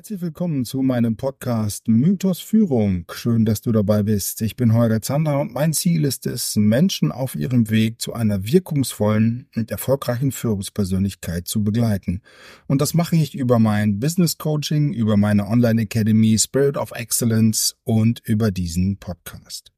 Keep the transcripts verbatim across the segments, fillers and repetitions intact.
Herzlich willkommen zu meinem Podcast Mythos Führung. Schön, dass du dabei bist. Ich bin Holger Zander und mein Ziel ist es, Menschen auf ihrem Weg zu einer wirkungsvollen und erfolgreichen Führungspersönlichkeit zu begleiten. Und das mache ich über mein Business Coaching, über meine Online Academy Spirit of Excellence und über diesen Podcast.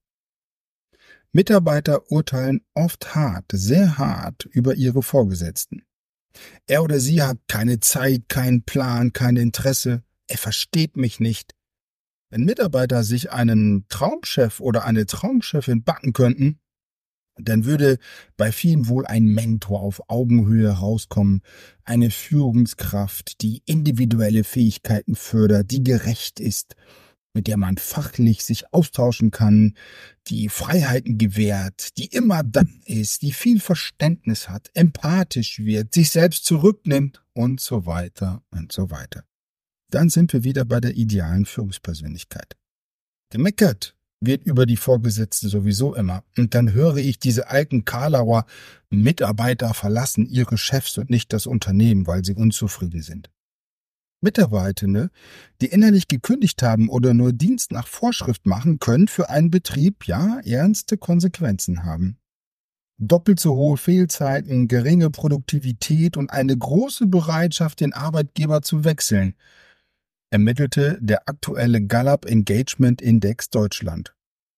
Mitarbeiter urteilen oft hart, sehr hart über ihre Vorgesetzten. Er oder sie hat keine Zeit, keinen Plan, kein Interesse. Er versteht mich nicht. Wenn Mitarbeiter sich einen Traumchef oder eine Traumchefin backen könnten, dann würde bei vielen wohl ein Mentor auf Augenhöhe rauskommen, eine Führungskraft, die individuelle Fähigkeiten fördert, die gerecht ist, mit der man fachlich sich austauschen kann, die Freiheiten gewährt, die immer da ist, die viel Verständnis hat, empathisch wird, sich selbst zurücknimmt und so weiter und so weiter. Dann sind wir wieder bei der idealen Führungspersönlichkeit. Gemeckert wird über die Vorgesetzte sowieso immer. Und dann höre ich diese alten Karlauer Mitarbeiter verlassen ihre Chefs und nicht das Unternehmen, weil sie unzufrieden sind. Mitarbeitende, die innerlich gekündigt haben oder nur Dienst nach Vorschrift machen, können für einen Betrieb ja ernste Konsequenzen haben. Doppelt so hohe Fehlzeiten, geringe Produktivität und eine große Bereitschaft, den Arbeitgeber zu wechseln, ermittelte der aktuelle Gallup Engagement Index Deutschland.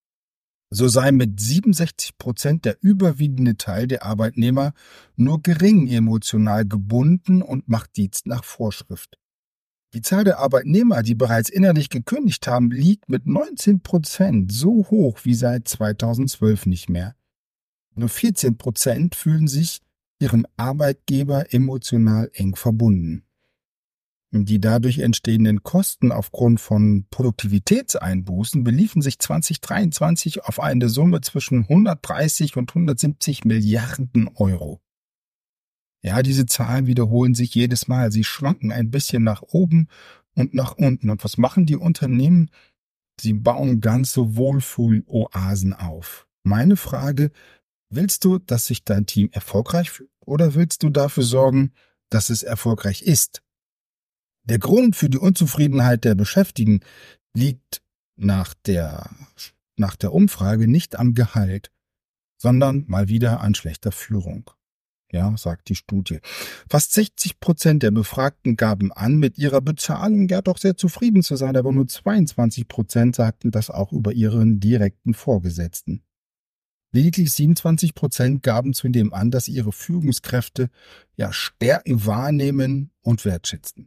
So sei mit siebenundsechzig Prozent der überwiegende Teil der Arbeitnehmer nur gering emotional gebunden und macht Dienst nach Vorschrift. Die Zahl der Arbeitnehmer, die bereits innerlich gekündigt haben, liegt mit neunzehn Prozent so hoch wie seit zweitausendzwölf nicht mehr. Nur vierzehn Prozent fühlen sich ihrem Arbeitgeber emotional eng verbunden. Die dadurch entstehenden Kosten aufgrund von Produktivitätseinbußen beliefen sich zweitausenddreiundzwanzig auf eine Summe zwischen hundertdreißig und hundertsiebzig Milliarden Euro. Ja, diese Zahlen wiederholen sich jedes Mal. Sie schwanken ein bisschen nach oben und nach unten. Und was machen die Unternehmen? Sie bauen ganze Wohlfühloasen auf. Meine Frage, willst du, dass sich dein Team erfolgreich fühlt oder willst du dafür sorgen, dass es erfolgreich ist? Der Grund für die Unzufriedenheit der Beschäftigten liegt nach der, nach der Umfrage nicht am Gehalt, sondern mal wieder an schlechter Führung. Ja, sagt die Studie. Fast sechzig Prozent der Befragten gaben an, mit ihrer Bezahlung ja doch sehr zufrieden zu sein, aber nur zweiundzwanzig Prozent sagten das auch über ihren direkten Vorgesetzten. Lediglich siebenundzwanzig Prozent gaben zudem an, dass ihre Führungskräfte ja Stärken wahrnehmen und wertschätzen.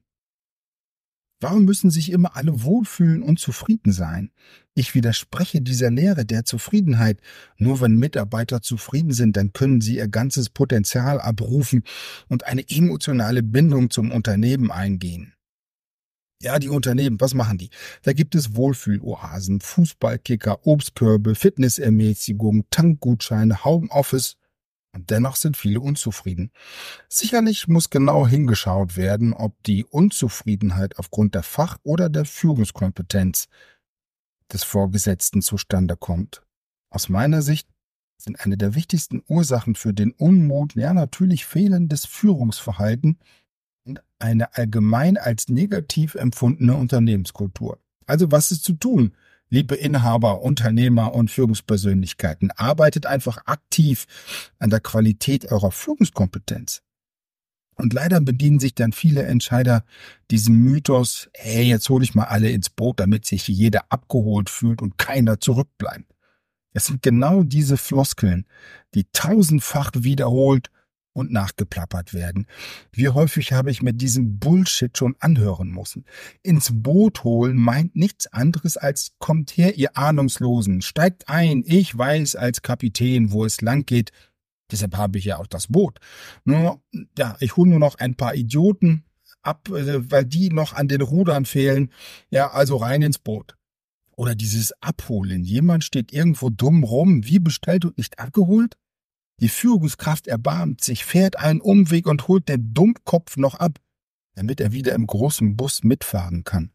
Warum müssen sich immer alle wohlfühlen und zufrieden sein? Ich widerspreche dieser Lehre der Zufriedenheit. Nur wenn Mitarbeiter zufrieden sind, dann können sie ihr ganzes Potenzial abrufen und eine emotionale Bindung zum Unternehmen eingehen. Ja, die Unternehmen, was machen die? Da gibt es Wohlfühloasen, Fußballkicker, Obstkörbe, Fitnessermäßigung, Tankgutscheine, Homeoffice. Und dennoch sind viele unzufrieden. Sicherlich muss genau hingeschaut werden, ob die Unzufriedenheit aufgrund der Fach- oder der Führungskompetenz des Vorgesetzten zustande kommt. Aus meiner Sicht sind eine der wichtigsten Ursachen für den Unmut ja natürlich fehlendes Führungsverhalten und eine allgemein als negativ empfundene Unternehmenskultur. Also was ist zu tun? Liebe Inhaber, Unternehmer und Führungspersönlichkeiten, arbeitet einfach aktiv an der Qualität eurer Führungskompetenz. Und leider bedienen sich dann viele Entscheider diesem Mythos, hey, jetzt hole ich mal alle ins Boot, damit sich jeder abgeholt fühlt und keiner zurückbleibt. Es sind genau diese Floskeln, die tausendfach wiederholt und nachgeplappert werden. Wie häufig habe ich mir diesen Bullshit schon anhören müssen. Ins Boot holen meint nichts anderes als, kommt her, ihr Ahnungslosen, steigt ein, ich weiß als Kapitän, wo es lang geht, deshalb habe ich ja auch das Boot. Nur, ja, ich hole nur noch ein paar Idioten ab, weil die noch an den Rudern fehlen, ja, also rein ins Boot. Oder dieses Abholen, jemand steht irgendwo dumm rum, wie bestellt und nicht abgeholt? Die Führungskraft erbarmt sich, fährt einen Umweg und holt den Dummkopf noch ab, damit er wieder im großen Bus mitfahren kann.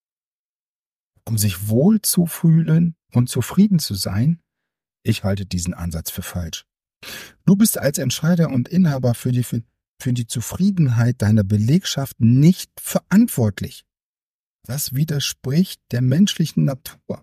Um sich wohl zu fühlen und zufrieden zu sein, ich halte diesen Ansatz für falsch. Du bist als Entscheider und Inhaber für die, für die Zufriedenheit deiner Belegschaft nicht verantwortlich. Das widerspricht der menschlichen Natur.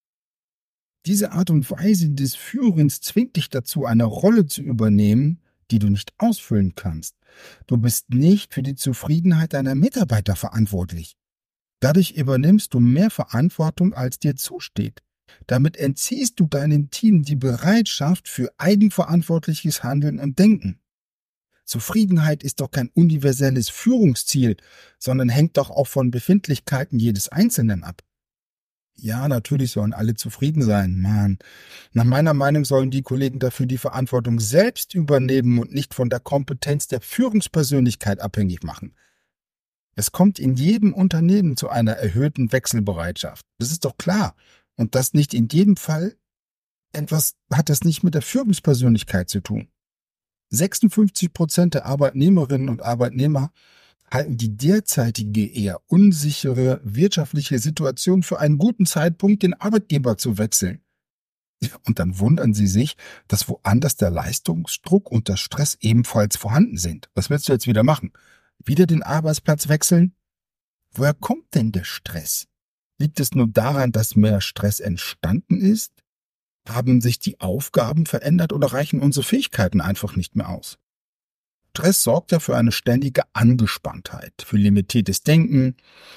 Diese Art und Weise des Führens zwingt dich dazu, eine Rolle zu übernehmen, die du nicht ausfüllen kannst. Du bist nicht für die Zufriedenheit deiner Mitarbeiter verantwortlich. Dadurch übernimmst du mehr Verantwortung, als dir zusteht. Damit entziehst du deinem Team die Bereitschaft für eigenverantwortliches Handeln und Denken. Zufriedenheit ist doch kein universelles Führungsziel, sondern hängt doch auch von Befindlichkeiten jedes Einzelnen ab. Ja, natürlich sollen alle zufrieden sein, Mann. Nach meiner Meinung sollen die Kollegen dafür die Verantwortung selbst übernehmen und nicht von der Kompetenz der Führungspersönlichkeit abhängig machen. Es kommt in jedem Unternehmen zu einer erhöhten Wechselbereitschaft. Das ist doch klar. Und das nicht in jedem Fall etwas hat das nicht mit der Führungspersönlichkeit zu tun. sechsundfünfzig Prozent der Arbeitnehmerinnen und Arbeitnehmer halten die derzeitige eher unsichere wirtschaftliche Situation für einen guten Zeitpunkt, den Arbeitgeber zu wechseln. Und dann wundern sie sich, dass woanders der Leistungsdruck und der Stress ebenfalls vorhanden sind. Was willst du jetzt wieder machen? Wieder den Arbeitsplatz wechseln? Woher kommt denn der Stress? Liegt es nur daran, dass mehr Stress entstanden ist? Haben sich die Aufgaben verändert oder reichen unsere Fähigkeiten einfach nicht mehr aus? Stress sorgt ja für eine ständige Angespanntheit, für limitiertes Denken,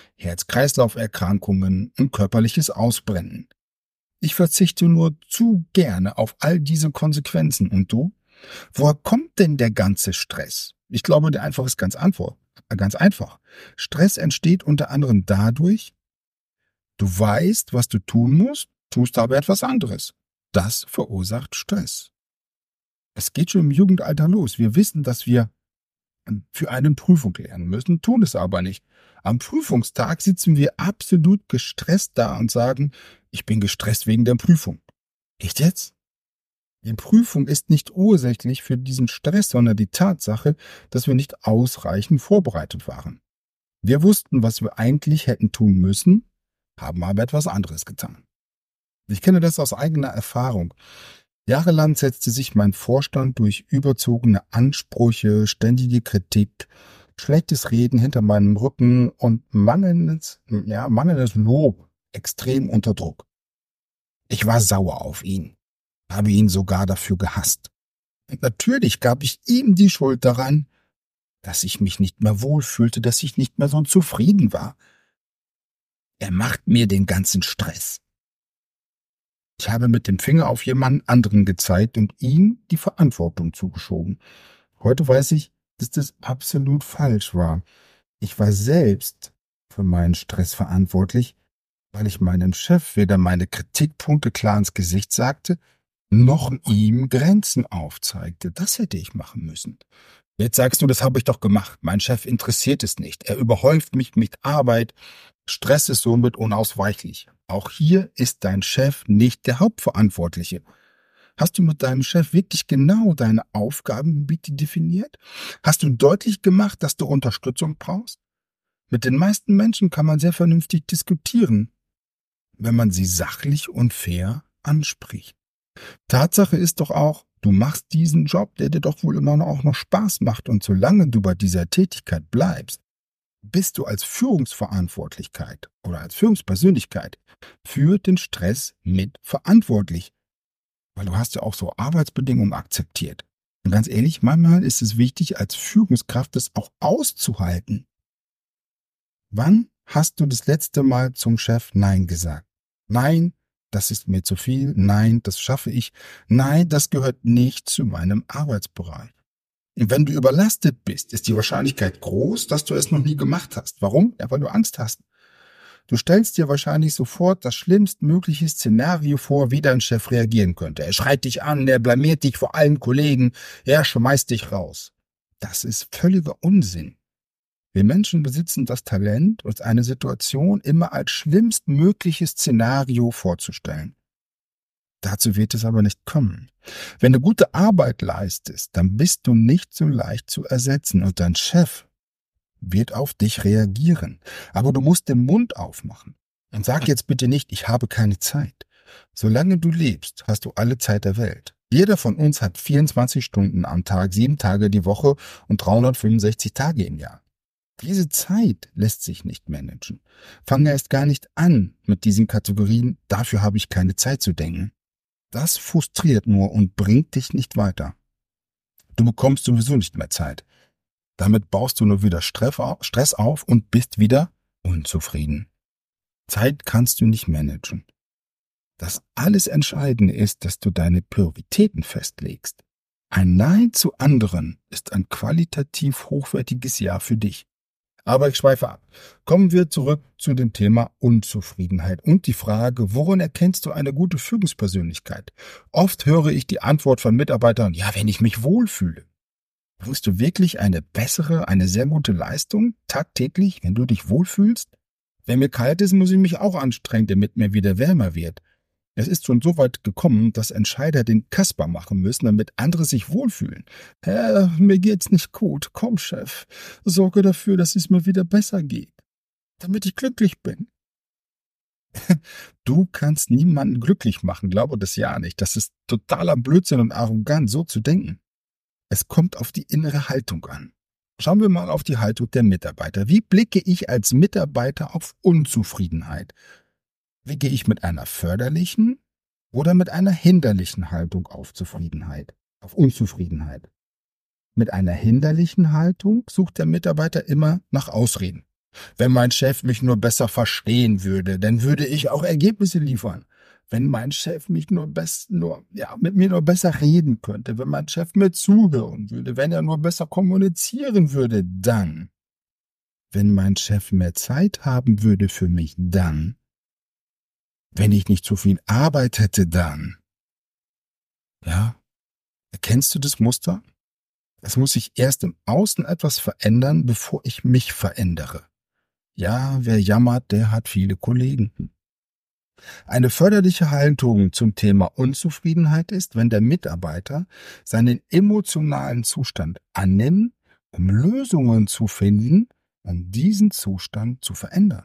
Herz-Kreislauf-Erkrankungen und körperliches Ausbrennen. Ich verzichte nur zu gerne auf all diese Konsequenzen. Und du? Woher kommt denn der ganze Stress? Ich glaube, der einfach ist ganz einfach. Ganz einfach. Stress entsteht unter anderem dadurch, du weißt, was du tun musst, tust aber etwas anderes. Das verursacht Stress. Es geht schon im Jugendalter los. Wir wissen, dass wir für eine Prüfung lernen müssen, tun es aber nicht. Am Prüfungstag sitzen wir absolut gestresst da und sagen, ich bin gestresst wegen der Prüfung. Echt jetzt? Die Prüfung ist nicht ursächlich für diesen Stress, sondern die Tatsache, dass wir nicht ausreichend vorbereitet waren. Wir wussten, was wir eigentlich hätten tun müssen, haben aber etwas anderes getan. Ich kenne das aus eigener Erfahrung. Jahrelang setzte sich mein Vorstand durch überzogene Ansprüche, ständige Kritik, schlechtes Reden hinter meinem Rücken und mangelndes, ja, mangelndes Lob extrem unter Druck. Ich war sauer auf ihn, habe ihn sogar dafür gehasst. Und natürlich gab ich ihm die Schuld daran, dass ich mich nicht mehr wohlfühlte, dass ich nicht mehr so zufrieden war. Er macht mir den ganzen Stress. Ich habe mit dem Finger auf jemanden anderen gezeigt und ihm die Verantwortung zugeschoben. Heute weiß ich, dass das absolut falsch war. Ich war selbst für meinen Stress verantwortlich, weil ich meinem Chef weder meine Kritikpunkte klar ins Gesicht sagte, noch ihm Grenzen aufzeigte. Das hätte ich machen müssen. Jetzt sagst du, das habe ich doch gemacht. Mein Chef interessiert es nicht. Er überhäuft mich mit Arbeit. Stress ist somit unausweichlich. Auch hier ist dein Chef nicht der Hauptverantwortliche. Hast du mit deinem Chef wirklich genau deine Aufgabengebiete definiert? Hast du deutlich gemacht, dass du Unterstützung brauchst? Mit den meisten Menschen kann man sehr vernünftig diskutieren, wenn man sie sachlich und fair anspricht. Tatsache ist doch auch, du machst diesen Job, der dir doch wohl immer auch noch Spaß macht, und solange du bei dieser Tätigkeit bleibst, bist du als Führungsverantwortlichkeit oder als Führungspersönlichkeit für den Stress mit verantwortlich. Weil du hast ja auch so Arbeitsbedingungen akzeptiert. Und ganz ehrlich, manchmal ist es wichtig, als Führungskraft das auch auszuhalten. Wann hast du das letzte Mal zum Chef Nein gesagt? Nein, das ist mir zu viel. Nein, das schaffe ich. Nein, das gehört nicht zu meinem Arbeitsbereich. Und wenn du überlastet bist, ist die Wahrscheinlichkeit groß, dass du es noch nie gemacht hast. Warum? Ja, weil du Angst hast. Du stellst dir wahrscheinlich sofort das schlimmstmögliche Szenario vor, wie dein Chef reagieren könnte. Er schreit dich an, er blamiert dich vor allen Kollegen, er schmeißt dich raus. Das ist völliger Unsinn. Wir Menschen besitzen das Talent, uns eine Situation immer als schlimmstmögliches Szenario vorzustellen. Dazu wird es aber nicht kommen. Wenn du gute Arbeit leistest, dann bist du nicht so leicht zu ersetzen und dein Chef wird auf dich reagieren. Aber du musst den Mund aufmachen. Und sag jetzt bitte nicht, ich habe keine Zeit. Solange du lebst, hast du alle Zeit der Welt. Jeder von uns hat vierundzwanzig Stunden am Tag, sieben Tage die Woche und dreihundertfünfundsechzig Tage im Jahr. Diese Zeit lässt sich nicht managen. Fange erst gar nicht an mit diesen Kategorien, dafür habe ich keine Zeit zu denken. Das frustriert nur und bringt dich nicht weiter. Du bekommst sowieso nicht mehr Zeit. Damit baust du nur wieder Stress auf und bist wieder unzufrieden. Zeit kannst du nicht managen. Das alles Entscheidende ist, dass du deine Prioritäten festlegst. Ein Nein zu anderen ist ein qualitativ hochwertiges Ja für dich. Aber ich schweife ab. Kommen wir zurück zu dem Thema Unzufriedenheit und die Frage, woran erkennst du eine gute Führungspersönlichkeit? Oft höre ich die Antwort von Mitarbeitern, ja, wenn ich mich wohlfühle. Bringst du wirklich eine bessere, eine sehr gute Leistung tagtäglich, wenn du dich wohlfühlst? Wenn mir kalt ist, muss ich mich auch anstrengen, damit mir wieder wärmer wird. Es ist schon so weit gekommen, dass Entscheider den Kasper machen müssen, damit andere sich wohlfühlen. Herr, mir geht's nicht gut. Komm, Chef, sorge dafür, dass es mir wieder besser geht, damit ich glücklich bin. Du kannst niemanden glücklich machen, glaube das ja nicht. Das ist totaler Blödsinn und arrogant, so zu denken. Es kommt auf die innere Haltung an. Schauen wir mal auf die Haltung der Mitarbeiter. Wie blicke ich als Mitarbeiter auf Unzufriedenheit? Wie gehe ich mit einer förderlichen oder mit einer hinderlichen Haltung auf Zufriedenheit, auf Unzufriedenheit? Mit einer hinderlichen Haltung sucht der Mitarbeiter immer nach Ausreden. Wenn mein Chef mich nur besser verstehen würde, dann würde ich auch Ergebnisse liefern. Wenn mein Chef mich nur best, nur, ja, mit mir nur besser reden könnte, wenn mein Chef mir zuhören würde, wenn er nur besser kommunizieren würde, dann. Wenn mein Chef mehr Zeit haben würde für mich, dann. Wenn ich nicht so viel Arbeit hätte, dann. Ja, erkennst du das Muster? Es muss sich erst im Außen etwas verändern, bevor ich mich verändere. Ja, wer jammert, der hat viele Kollegen. Eine förderliche Haltung zum Thema Unzufriedenheit ist, wenn der Mitarbeiter seinen emotionalen Zustand annimmt, um Lösungen zu finden, um diesen Zustand zu verändern.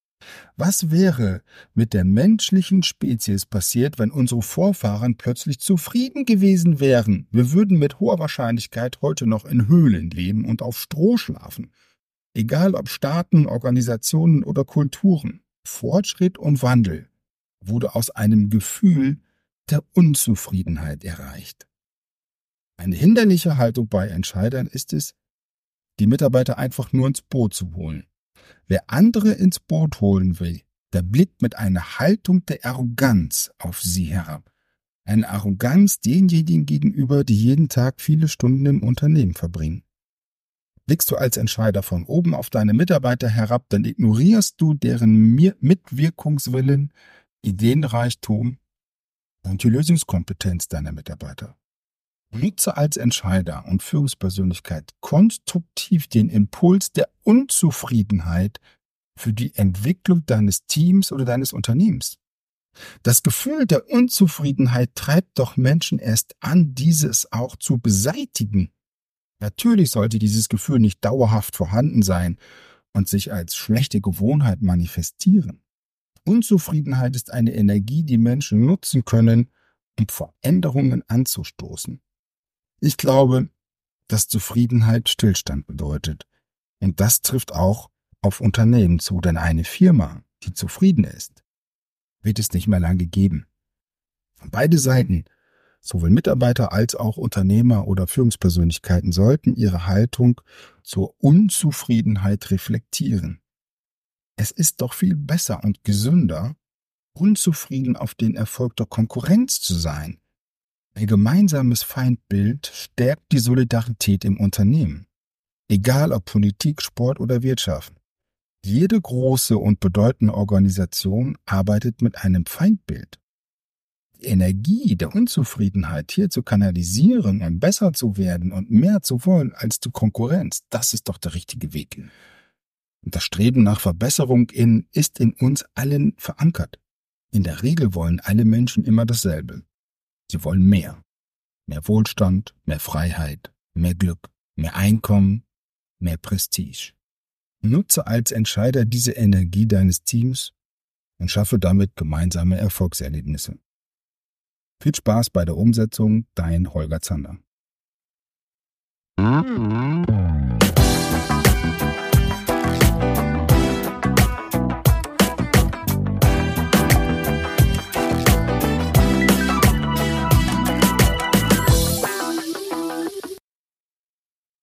Was wäre mit der menschlichen Spezies passiert, wenn unsere Vorfahren plötzlich zufrieden gewesen wären? Wir würden mit hoher Wahrscheinlichkeit heute noch in Höhlen leben und auf Stroh schlafen. Egal ob Staaten, Organisationen oder Kulturen, Fortschritt und Wandel wurde aus einem Gefühl der Unzufriedenheit erreicht. Eine hinderliche Haltung bei Entscheidern ist es, die Mitarbeiter einfach nur ins Boot zu holen. Wer andere ins Boot holen will, der blickt mit einer Haltung der Arroganz auf sie herab. Eine Arroganz denjenigen gegenüber, die jeden Tag viele Stunden im Unternehmen verbringen. Blickst du als Entscheider von oben auf deine Mitarbeiter herab, dann ignorierst du deren Mitwirkungswillen, Ideenreichtum und die Lösungskompetenz deiner Mitarbeiter. Nutze als Entscheider und Führungspersönlichkeit konstruktiv den Impuls der Unzufriedenheit für die Entwicklung deines Teams oder deines Unternehmens. Das Gefühl der Unzufriedenheit treibt doch Menschen erst an, dieses auch zu beseitigen. Natürlich sollte dieses Gefühl nicht dauerhaft vorhanden sein und sich als schlechte Gewohnheit manifestieren. Unzufriedenheit ist eine Energie, die Menschen nutzen können, um Veränderungen anzustoßen. Ich glaube, dass Zufriedenheit Stillstand bedeutet. Und das trifft auch auf Unternehmen zu, denn eine Firma, die zufrieden ist, wird es nicht mehr lange geben. Beide Seiten, sowohl Mitarbeiter als auch Unternehmer oder Führungspersönlichkeiten, sollten ihre Haltung zur Unzufriedenheit reflektieren. Es ist doch viel besser und gesünder, unzufrieden auf den Erfolg der Konkurrenz zu sein. Ein gemeinsames Feindbild stärkt die Solidarität im Unternehmen. Egal ob Politik, Sport oder Wirtschaft. Jede große und bedeutende Organisation arbeitet mit einem Feindbild. Die Energie der Unzufriedenheit hier zu kanalisieren, um besser zu werden und mehr zu wollen als die Konkurrenz, das ist doch der richtige Weg. Und das Streben nach Verbesserung in, ist in uns allen verankert. In der Regel wollen alle Menschen immer dasselbe. Sie wollen mehr. Mehr Wohlstand, mehr Freiheit, mehr Glück, mehr Einkommen, mehr Prestige. Nutze als Entscheider diese Energie deines Teams und schaffe damit gemeinsame Erfolgserlebnisse. Viel Spaß bei der Umsetzung, dein Holger Zander.